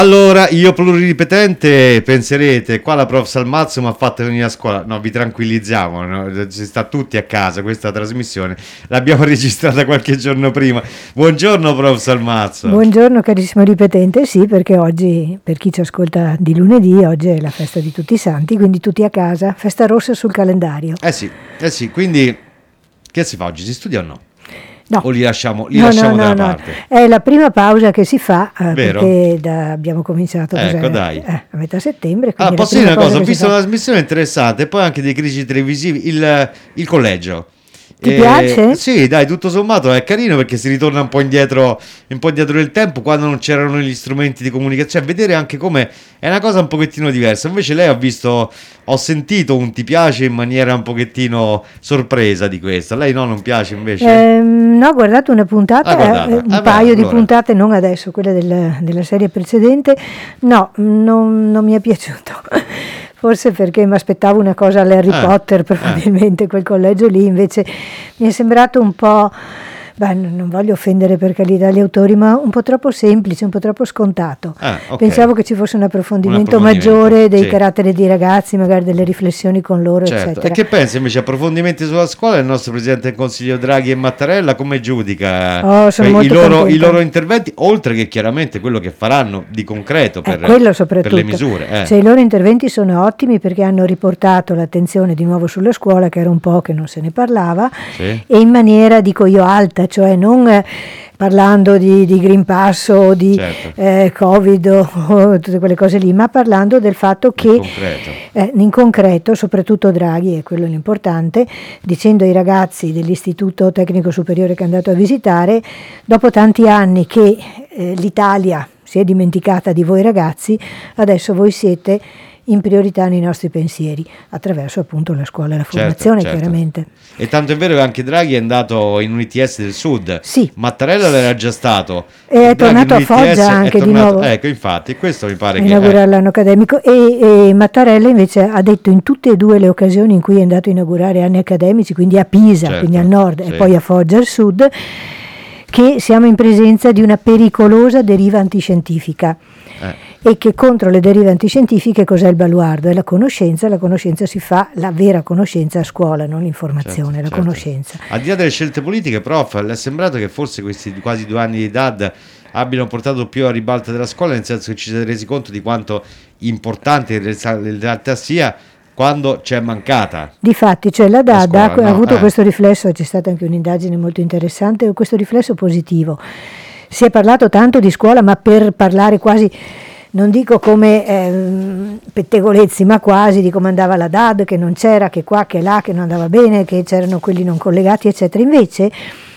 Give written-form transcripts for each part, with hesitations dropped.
Allora, io pluriripetente, penserete, qua la prof Salmazzo mi ha fatto venire a scuola. No, vi tranquillizziamo, no? Si sta tutti a casa, questa trasmissione l'abbiamo registrata qualche giorno prima. Buongiorno prof Salmazzo. Buongiorno carissimo ripetente, sì, perché oggi, per chi ci ascolta di lunedì, oggi è la festa di tutti i santi, quindi tutti a casa, festa rossa sul calendario. Eh sì, quindi che si fa oggi? Si studia o no? No. O li lasciamo da parte? È la prima pausa che si fa, Vero? perché abbiamo cominciato dai. a metà settembre. Allora, posso dire una cosa, ho visto una trasmissione interessante e poi anche dei critici televisivi, il collegio. Ti piace? Sì, dai, tutto sommato è carino perché si ritorna un po' indietro nel tempo, quando non c'erano gli strumenti di comunicazione, cioè vedere anche come è una cosa un pochettino diversa. Invece lei ho sentito un ti piace in maniera un pochettino sorpresa di questa. Lei no, non piace invece? No, ho guardato una puntata, un paio di allora. puntate, non adesso, quella della serie precedente. No, non mi è piaciuto. Forse perché mi aspettavo una cosa all'Harry Potter, probabilmente quel collegio lì, invece mi è sembrato un po', non voglio offendere per carità gli autori, ma un po' troppo semplice, un po' troppo scontato. Okay. Pensavo che ci fosse un approfondimento maggiore dei caratteri dei ragazzi, magari delle riflessioni con loro, eccetera. E che pensa invece approfondimenti sulla scuola il nostro Presidente del Consiglio Draghi e Mattarella? Come giudica i loro interventi, oltre che chiaramente quello che faranno di concreto per le misure? Cioè, i loro interventi sono ottimi perché hanno riportato l'attenzione di nuovo sulla scuola, che era un po' che non se ne parlava, e in maniera, dico io, alta, cioè non parlando di Green Pass o di Covid o tutte quelle cose lì, ma parlando del fatto che in concreto, soprattutto Draghi, è quello l'importante, dicendo ai ragazzi dell'Istituto Tecnico Superiore che è andato a visitare, dopo tanti anni che l'Italia si è dimenticata di voi ragazzi, adesso voi siete in priorità nei nostri pensieri, attraverso appunto la scuola e la formazione, chiaramente. E tanto è vero che anche Draghi è andato in un ITS del Sud. Sì. Mattarella l'era già stato. E è tornato a Foggia anche di nuovo. Ecco, infatti, questo mi pare inaugurare l'anno accademico. E Mattarella invece ha detto in tutte e due le occasioni in cui è andato a inaugurare anni accademici, quindi a Pisa, quindi al nord, e poi a Foggia al sud, che siamo in presenza di una pericolosa deriva antiscientifica. E che contro le derive antiscientifiche cos'è il baluardo? È la conoscenza si fa, la vera conoscenza a scuola, non l'informazione, la conoscenza. Al di là delle scelte politiche, prof, le è sembrato che forse questi quasi 2 anni di DAD abbiano portato più a ribalta della scuola, nel senso che ci siete resi conto di quanto importante in realtà sia quando c'è mancata. Difatti, cioè la DAD ha avuto questo riflesso, c'è stata anche un'indagine molto interessante, questo riflesso positivo. Si è parlato tanto di scuola, ma per parlare quasi, non dico come pettegolezzi, ma quasi di come andava la DAD, che non c'era, che qua, che là, che non andava bene, che c'erano quelli non collegati, eccetera. Invece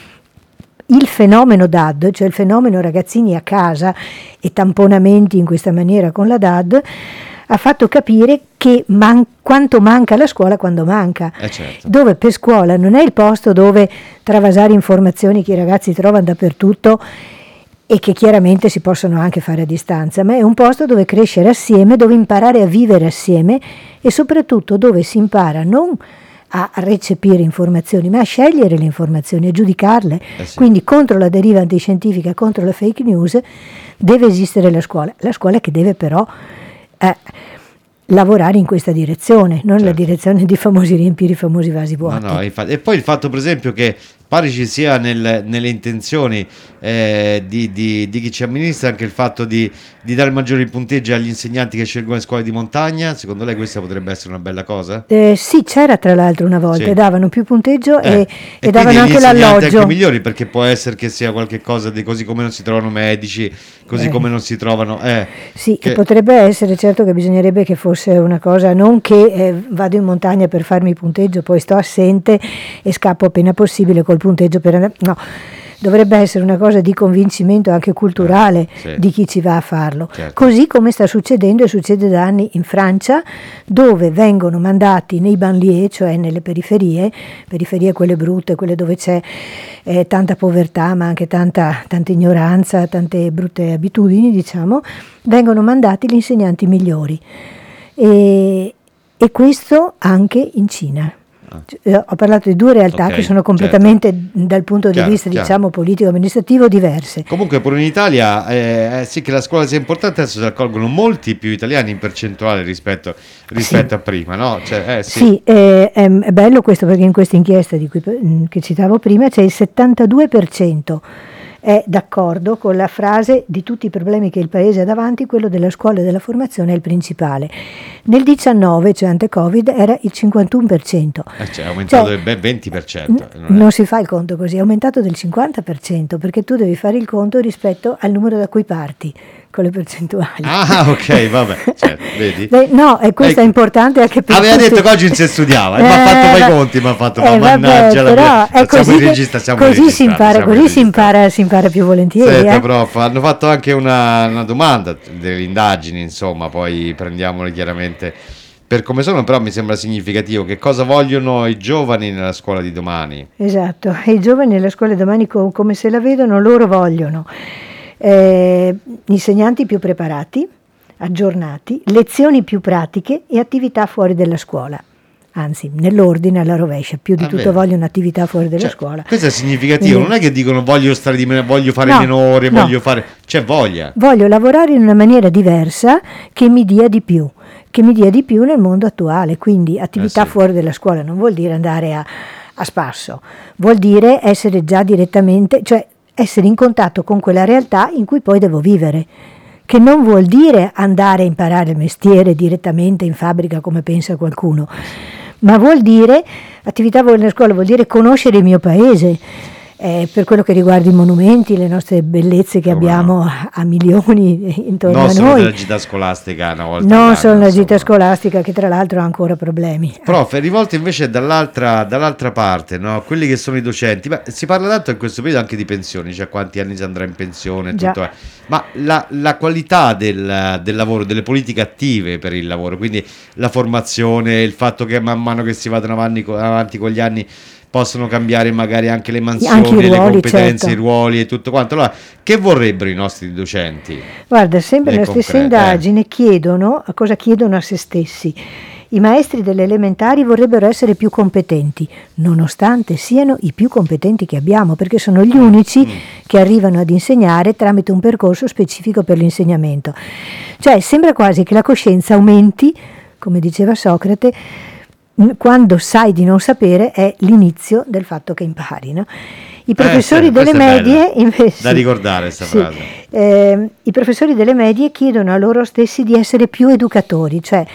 il fenomeno DAD, cioè il fenomeno ragazzini a casa e tamponamenti in questa maniera con la DAD, ha fatto capire che quanto manca la scuola quando manca, dove per scuola non è il posto dove travasare informazioni che i ragazzi trovano dappertutto e che chiaramente si possono anche fare a distanza, ma è un posto dove crescere assieme, dove imparare a vivere assieme e soprattutto dove si impara non a recepire informazioni, ma a scegliere le informazioni, a giudicarle. Quindi contro la deriva antiscientifica, contro la fake news, deve esistere la scuola che deve però lavorare in questa direzione, non la direzione di riempire i famosi vasi vuoti. No, infatti. E poi il fatto per esempio che pare ci sia nelle intenzioni di chi ci amministra anche il fatto di dare maggiori punteggi agli insegnanti che scelgono le scuole di montagna. Secondo lei questa potrebbe essere una bella cosa? Sì, c'era tra l'altro una volta, davano più punteggio e davano anche l'alloggio. Anche migliori, perché può essere che sia qualche cosa di così come non si trovano medici, così come non si trovano... Sì, che potrebbe essere, certo che bisognerebbe che fosse una cosa, non che vado in montagna per farmi punteggio, poi sto assente e scappo appena possibile col punteggio per andare... No, dovrebbe essere una cosa di convincimento anche culturale di chi ci va a farlo. Così come sta succedendo e succede da anni in Francia, dove vengono mandati nei banlieue, cioè nelle periferie quelle brutte, quelle dove c'è tanta povertà, ma anche tanta ignoranza, tante brutte abitudini, diciamo, vengono mandati gli insegnanti migliori. E questo anche in Cina. Ho parlato di due realtà che sono completamente dal punto di vista diciamo politico-amministrativo diverse. Comunque pure in Italia sì che la scuola sia importante, adesso si accorgono molti più italiani in percentuale rispetto a prima, no? Sì, è bello questo, perché in questa inchiesta che citavo prima c'è il 72% è d'accordo con la frase: di tutti i problemi che il paese ha davanti, quello della scuola e della formazione è il principale. Nel 19, cioè ante Covid, era il 51%. È aumentato del ben 20%. Non si fa il conto così, è aumentato del 50%, perché tu devi fare il conto rispetto al numero da cui parti, con le percentuali. Ah, ok, vabbè, vedi? No, e questo è importante anche per aveva detto che oggi non si studiava, mi ha fatto fai conti, mi ha fatto mannaggia, però è così si impara più volentieri. Senta, prof, hanno fatto anche una domanda delle indagini, insomma, poi prendiamole chiaramente per come sono, però mi sembra significativo. Che cosa vogliono i giovani nella scuola di domani? Esatto, e i giovani nella scuola di domani come se la vedono, loro vogliono insegnanti più preparati, aggiornati, lezioni più pratiche e attività fuori dalla scuola. Anzi, nell'ordine alla rovescia, più di tutto vogliono attività fuori dalla scuola. Questo è significativo, non è che dicono voglio stare di meno, voglio fare meno ore, voglio fare, voglia. Voglio lavorare in una maniera diversa che mi dia di più nel mondo attuale, quindi attività fuori dalla scuola non vuol dire andare a spasso, vuol dire essere già direttamente, cioè essere in contatto con quella realtà in cui poi devo vivere, che non vuol dire andare a imparare il mestiere direttamente in fabbrica come pensa qualcuno, ma vuol dire attività fuori dalla scuola, vuol dire conoscere il mio paese, per quello che riguarda i monumenti, le nostre bellezze che abbiamo a milioni intorno a noi. Non solo della gita scolastica una volta non solo la gita scolastica, che tra l'altro ha ancora problemi. Prof, è rivolto invece dall'altra parte, no? Quelli che sono i docenti. Beh, si parla tanto in questo periodo anche di pensioni, cioè quanti anni si andrà in pensione, tutto. Ma la qualità del lavoro, delle politiche attive per il lavoro, quindi la formazione, il fatto che man mano che si vadano avanti con gli anni possono cambiare magari anche le mansioni, ruoli, le competenze, i ruoli e tutto quanto. Allora, che vorrebbero i nostri docenti? Guarda, sempre nella stessa indagine cosa chiedono a se stessi. I maestri delle elementari vorrebbero essere più competenti, nonostante siano i più competenti che abbiamo, perché sono gli unici che arrivano ad insegnare tramite un percorso specifico per l'insegnamento. Cioè, sembra quasi che la coscienza aumenti, come diceva Socrate, quando sai di non sapere è l'inizio del fatto che impari, no? I professori delle medie invece, da ricordare questa frase. I professori delle medie chiedono a loro stessi di essere più educatori, cioè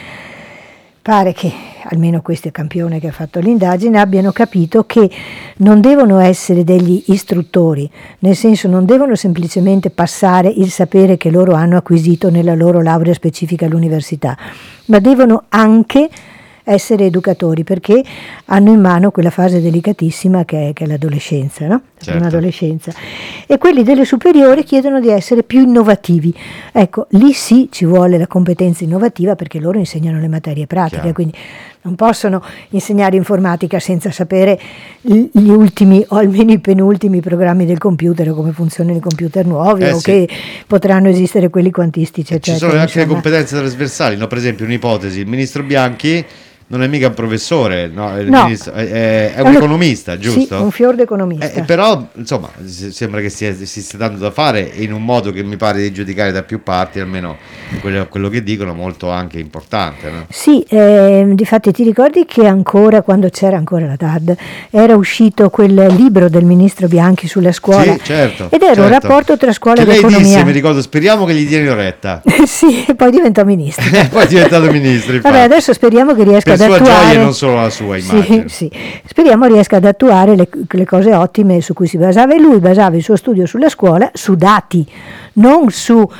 pare che almeno questo campione che ha fatto l'indagine abbiano capito che non devono essere degli istruttori, nel senso non devono semplicemente passare il sapere che loro hanno acquisito nella loro laurea specifica all'università, ma devono anche essere educatori, perché hanno in mano quella fase delicatissima che è l'adolescenza, no? La prima adolescenza. E quelli delle superiori chiedono di essere più innovativi. Ecco, lì sì ci vuole la competenza innovativa, perché loro insegnano le materie pratiche, quindi non possono insegnare informatica senza sapere gli ultimi o almeno i penultimi programmi del computer, o come funzionano i computer nuovi, o che potranno esistere quelli quantistici, eccetera. Ci sono anche le competenze trasversali, no? Per esempio un'ipotesi, il ministro Bianchi non è mica un professore, no? Ministro, è un economista, giusto? Sì, un fior d'economista. Però, insomma, sembra che si stia dando da fare in un modo che mi pare di giudicare da più parti, almeno quello che dicono, molto anche importante, no? Sì, difatti ti ricordi che ancora, quando c'era ancora la TAD, era uscito quel libro del ministro Bianchi sulla scuola? Sì, certo. Ed era un rapporto tra scuola ed economia. Lei disse, mi ricordo, speriamo che gli diano retta. Sì, e poi diventò ministro. Poi è diventato ministro, infatti. Vabbè, adesso speriamo che riesca ad attuare. Per sua gioia, non solo la sua, immagino. Sì. Speriamo riesca ad attuare le cose ottime su cui si basava, e lui basava il suo studio sulla scuola su dati, non su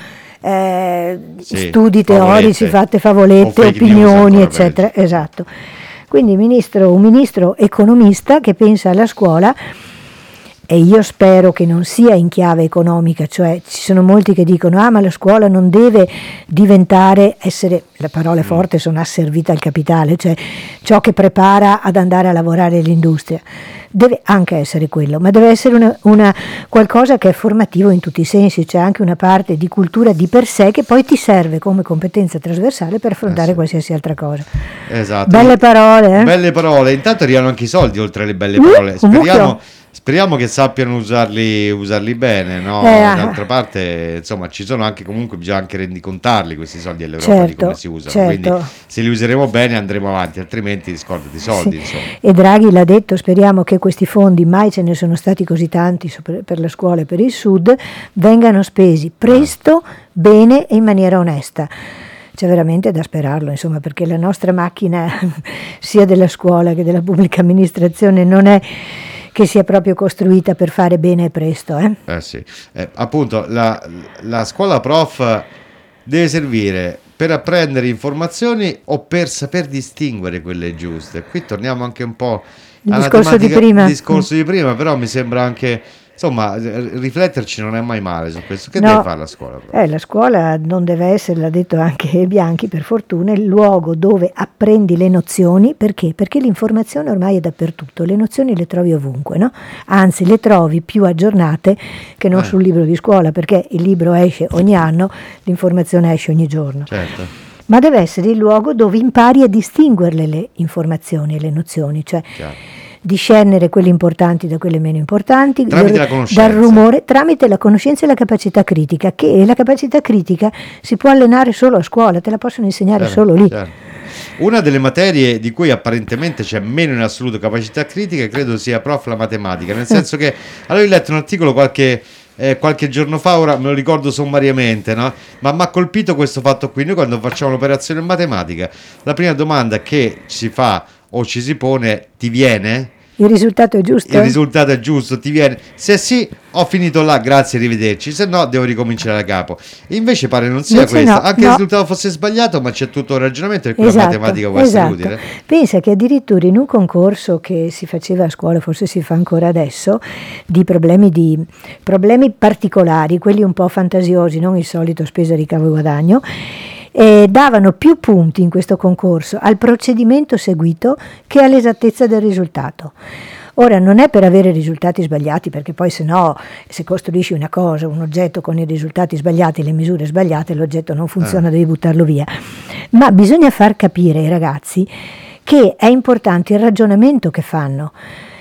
studi teorici, favolette, opinioni, eccetera. Esatto. Quindi un ministro economista che pensa alla scuola e io spero che non sia in chiave economica, cioè ci sono molti che dicono ma la scuola non deve essere, le parole forti sono asservita al capitale, cioè ciò che prepara ad andare a lavorare all'industria. Deve anche essere quello, ma deve essere una qualcosa che è formativo in tutti i sensi, c'è anche una parte di cultura di per sé che poi ti serve come competenza trasversale per affrontare qualsiasi altra cosa. Esatto. Belle parole, Belle parole, intanto arrivano anche i soldi oltre alle belle parole, speriamo che sappiano usarli bene, no? D'altra parte, insomma, ci sono anche, comunque bisogna anche rendicontarli questi soldi all'Europa, di come si usano, quindi se li useremo bene andremo avanti, altrimenti scordati i soldi. Sì. E Draghi l'ha detto, speriamo che questi fondi, mai ce ne sono stati così tanti per la scuola e per il Sud, vengano spesi presto, bene e in maniera onesta. C'è veramente da sperarlo, insomma, perché la nostra macchina sia della scuola che della pubblica amministrazione non è che sia proprio costruita per fare bene e presto. Sì. Appunto la scuola prof deve servire per apprendere informazioni o per saper distinguere quelle giuste. Qui torniamo anche un po' al discorso di prima, però mi sembra anche, insomma, rifletterci non è mai male su questo. Che deve fare la scuola? La scuola non deve essere, l'ha detto anche Bianchi, per fortuna, il luogo dove apprendi le nozioni. Perché? Perché l'informazione ormai è dappertutto, le nozioni le trovi ovunque, no? Anzi, le trovi più aggiornate che non sul libro di scuola, perché il libro esce ogni anno, l'informazione esce ogni giorno. Certo. Ma deve essere il luogo dove impari a distinguerle le informazioni e le nozioni, cioè discernere quelle importanti da quelle meno importanti, dal rumore, tramite la conoscenza e la capacità critica, che la capacità critica si può allenare solo a scuola, te la possono insegnare solo lì. Una delle materie di cui apparentemente c'è meno in assoluto capacità critica credo sia la matematica, nel senso che allora ho letto un articolo qualche giorno fa, ora me lo ricordo sommariamente, no? Ma mi ha colpito questo fatto qui. Noi quando facciamo un'operazione in matematica, la prima domanda che si fa o ci si pone: ti viene? Il risultato è giusto? Il risultato è giusto, ti viene? Se sì, ho finito là, grazie, arrivederci. Se no, devo ricominciare da capo. Invece pare non sia questo. Anche il risultato fosse sbagliato, ma c'è tutto un ragionamento per cui la matematica può essere utile. Pensa che addirittura in un concorso che si faceva a scuola, forse si fa ancora adesso, di problemi particolari, quelli un po' fantasiosi, non il solito spesa, ricavo e guadagno, davano più punti in questo concorso al procedimento seguito che all'esattezza del risultato. Ora, non è per avere risultati sbagliati, perché poi se costruisci una cosa, un oggetto con i risultati sbagliati, le misure sbagliate, l'oggetto non funziona, devi buttarlo via. Ma bisogna far capire ai ragazzi che è importante il ragionamento che fanno,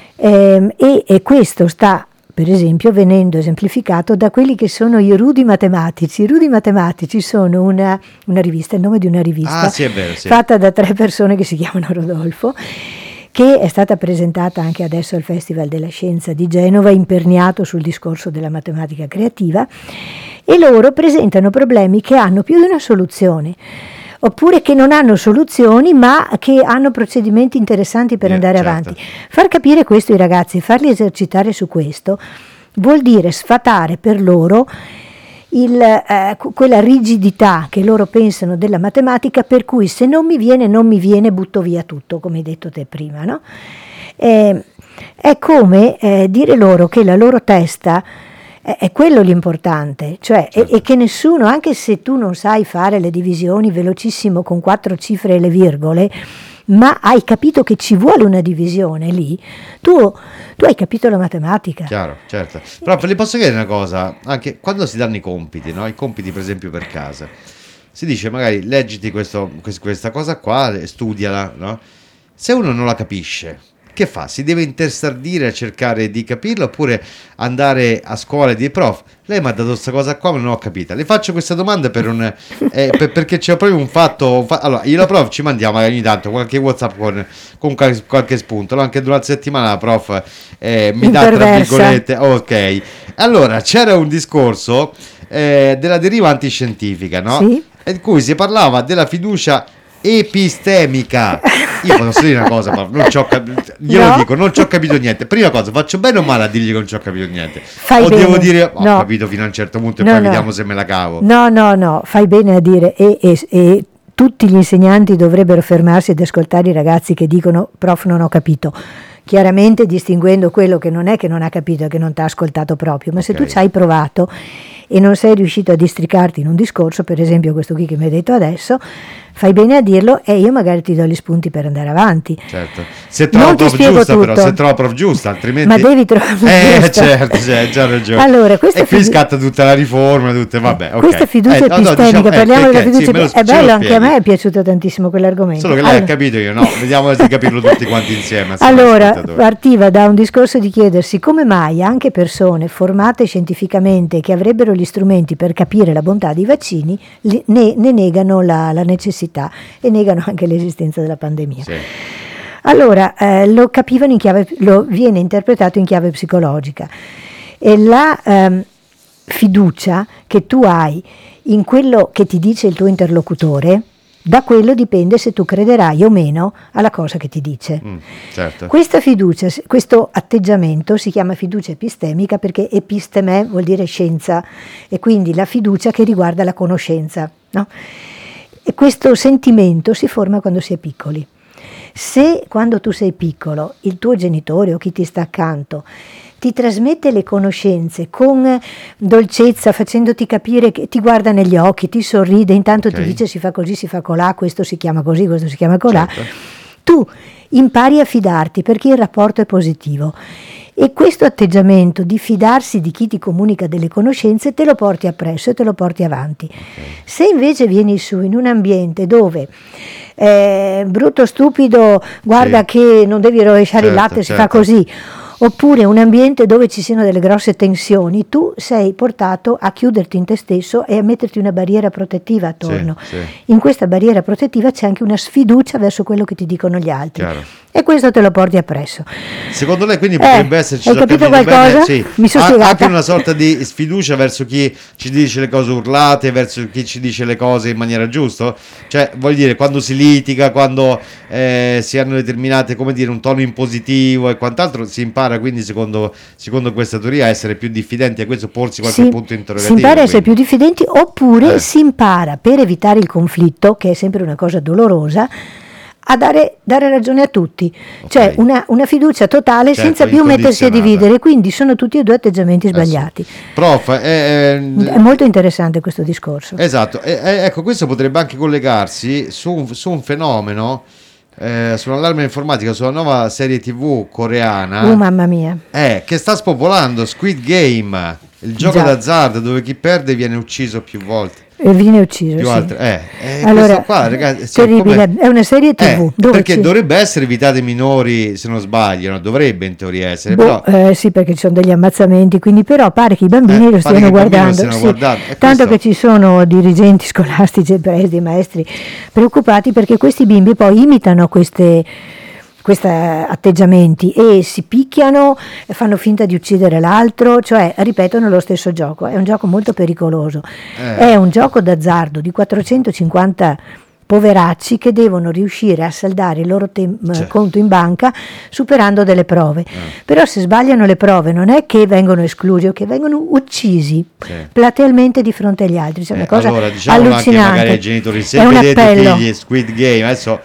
e questo sta, per esempio, venendo esemplificato da quelli che sono i Rudi Matematici. I Rudi Matematici sono una rivista, il nome di una rivista fatta da 3 persone che si chiamano Rodolfo, che è stata presentata anche adesso al Festival della Scienza di Genova, imperniato sul discorso della matematica creativa, e loro presentano problemi che hanno più di una soluzione, oppure che non hanno soluzioni ma che hanno procedimenti interessanti per andare avanti. Far capire questo ai ragazzi, farli esercitare su questo, vuol dire sfatare per loro quella rigidità che loro pensano della matematica, per cui se non mi viene, butto via tutto, come hai detto te prima, no? È come dire loro che la loro testa è quello l'importante, cioè e che nessuno, anche se tu non sai fare le divisioni velocissimo con 4 cifre e le virgole, ma hai capito che ci vuole una divisione lì, tu hai capito la matematica. Chiaro, certo. Però le posso chiedere una cosa, anche quando si danno i compiti, no? I compiti per esempio per casa, si dice magari leggiti questa cosa qua, studiala, no? Se uno non la capisce, che fa? Si deve intersardire a cercare di capirlo, oppure andare a scuola e dire: prof, lei mi ha dato questa cosa qua ma non ho capita. Le faccio questa domanda perché c'è proprio un fatto. Allora, io e la prof ci mandiamo ogni tanto qualche WhatsApp con qualche spunto, no? Anche durante la settimana la prof mi dà tra virgolette. Ok, allora c'era un discorso della deriva antiscientifica, no? Sì. In cui si parlava della fiducia epistemica. Io posso dire una cosa, ma non ci ho capito. Io lo dico, non ci ho capito niente. Prima cosa, faccio bene o male a dirgli che non ci ho capito niente? Fai bene. Devo dire ho capito fino a un certo punto e poi vediamo se me la cavo. No, fai bene a dire, e tutti gli insegnanti dovrebbero fermarsi ed ascoltare i ragazzi che dicono: prof, non ho capito. chiaramente distinguendo quello che non è che non ha capito e che non ti ha ascoltato proprio, ma se tu ci hai provato e non sei riuscito a districarti in un discorso, per esempio questo qui che mi hai detto adesso, fai bene a dirlo e io magari ti do gli spunti per andare avanti. Certo, se trovo prof giusta tutto. Però, se trovo prof giusta, altrimenti... Ma devi trovare giusta. Certo, hai già ragione. Allora, e qui scatta tutta la riforma, vabbè, questa fiducia epistemica, parliamo della fiducia, è bello, anche a me è piaciuto tantissimo quell'argomento. Solo che lei ha capito, io no, vediamo di capirlo tutti quanti insieme. Allora, partiva da un discorso di chiedersi come mai anche persone formate scientificamente che avrebbero gli strumenti per capire la bontà dei vaccini ne negano la necessità e negano anche l'esistenza della pandemia. Sì. Allora, lo capivano lo viene interpretato in chiave psicologica e la fiducia che tu hai in quello che ti dice il tuo interlocutore, da quello dipende se tu crederai o meno alla cosa che ti dice. Certo. Questa fiducia, questo atteggiamento si chiama fiducia epistemica perché episteme vuol dire scienza e quindi la fiducia che riguarda la conoscenza, no? E questo sentimento si forma quando si è piccoli. Se quando tu sei piccolo il tuo genitore o chi ti sta accanto ti trasmette le conoscenze con dolcezza, facendoti capire che ti guarda negli occhi, ti sorride, intanto ti dice si fa così, si fa colà, questo si chiama così, questo si chiama colà, tu impari a fidarti perché il rapporto è positivo. E questo atteggiamento di fidarsi di chi ti comunica delle conoscenze te lo porti appresso e te lo porti avanti. Se invece vieni su in un ambiente dove brutto stupido, guarda che non devi rovesciare il latte, si fa così, oppure un ambiente dove ci siano delle grosse tensioni, tu sei portato a chiuderti in te stesso e a metterti una barriera protettiva attorno. In questa barriera protettiva c'è anche una sfiducia verso quello che ti dicono gli altri. E questo te lo porti appresso. Secondo lei quindi potrebbe esserci, hai capito qualcosa? Mi sono spiegata. Anche una sorta di sfiducia verso chi ci dice le cose urlate, verso chi ci dice le cose in maniera giusta? Cioè, voglio dire, quando si litiga, quando si hanno determinate, come dire, un tono impositivo e quant'altro, si impara quindi secondo questa teoria a essere più diffidenti, a questo porsi qualche punto interrogativo. Si impara a essere più diffidenti, oppure si impara, per evitare il conflitto, che è sempre una cosa dolorosa, a dare ragione a tutti, cioè una fiducia totale, senza più mettersi a dividere, quindi sono tutti e due atteggiamenti sbagliati. Prof, è molto interessante questo discorso. Esatto, ecco, questo potrebbe anche collegarsi su un fenomeno, sull'allarme informatica, sulla nuova serie TV coreana, mamma mia, che sta spopolando, Squid Game, il gioco d'azzardo dove chi perde viene ucciso più volte. E viene ucciso, più altre. Allora, qua, ragazzi, terribile, è una serie TV perché dovrebbe essere evitata ai minori, se non sbaglio, no? Dovrebbe in teoria essere, però sì, perché ci sono degli ammazzamenti, quindi però pare che i bambini lo stiano guardando, tanto che ci sono dirigenti scolastici e presidi, maestri preoccupati perché questi bimbi poi imitano questi atteggiamenti e si picchiano, fanno finta di uccidere l'altro, cioè ripetono lo stesso gioco. È un gioco molto pericoloso, è un gioco d'azzardo di 450 poveracci che devono riuscire a saldare il loro conto in banca superando delle prove. Però se sbagliano le prove non è che vengono esclusi o che vengono uccisi platealmente di fronte agli altri. Cioè una cosa allora, diciamo anche magari ai genitori, se vedete figli Squid Game, adesso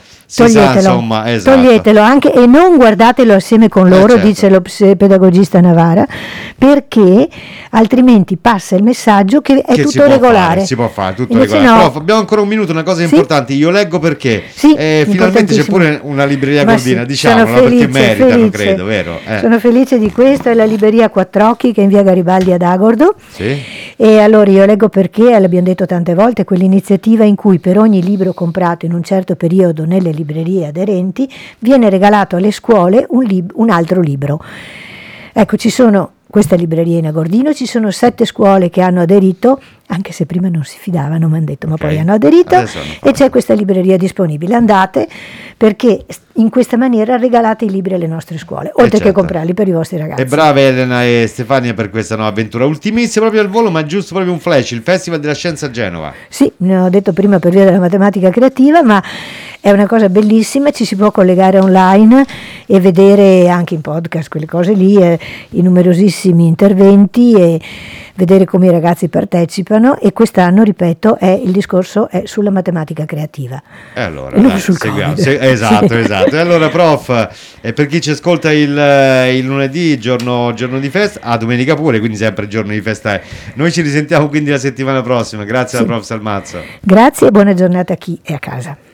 toglietelo anche e non guardatelo assieme con loro, dice lo pedagogista Navara, perché altrimenti passa il messaggio che è tutto regolare. Si può fare tutto regolare. Però abbiamo ancora un minuto, una cosa importante, io leggo perché finalmente c'è pure una libreria Gordina, diciamolo, perché meritano, credo, vero? Sono felice di questo, è la libreria Quattrocchi che è in via Garibaldi ad Agordo. E allora io leggo perché, l'abbiamo detto tante volte, quell'iniziativa in cui per ogni libro comprato in un certo periodo nelle librerie aderenti viene regalato alle scuole un altro libro. Ecco, ci sono questa libreria in Agordino, ci sono 7 scuole che hanno aderito, anche se prima non si fidavano, mi hanno detto, ma poi hanno aderito, e c'è questa libreria disponibile. Andate, perché in questa maniera regalate i libri alle nostre scuole, oltre che comprarli per i vostri ragazzi. E brave Elena e Stefania per questa nuova avventura. Ultimissima proprio al volo, ma giusto proprio un flash, il Festival della Scienza a Genova. Sì, ne ho detto prima per via della matematica creativa, ma è una cosa bellissima, ci si può collegare online e vedere anche in podcast quelle cose lì, i numerosissimi interventi e vedere come i ragazzi partecipano, e quest'anno, ripeto, il discorso è sulla matematica creativa. E allora dai, seguiamo. Esatto. E allora, prof, per chi ci ascolta il lunedì, giorno di festa, domenica pure, quindi sempre giorno di festa. Noi ci risentiamo quindi la settimana prossima. Grazie alla prof Salmazzo. Grazie e buona giornata a chi è a casa.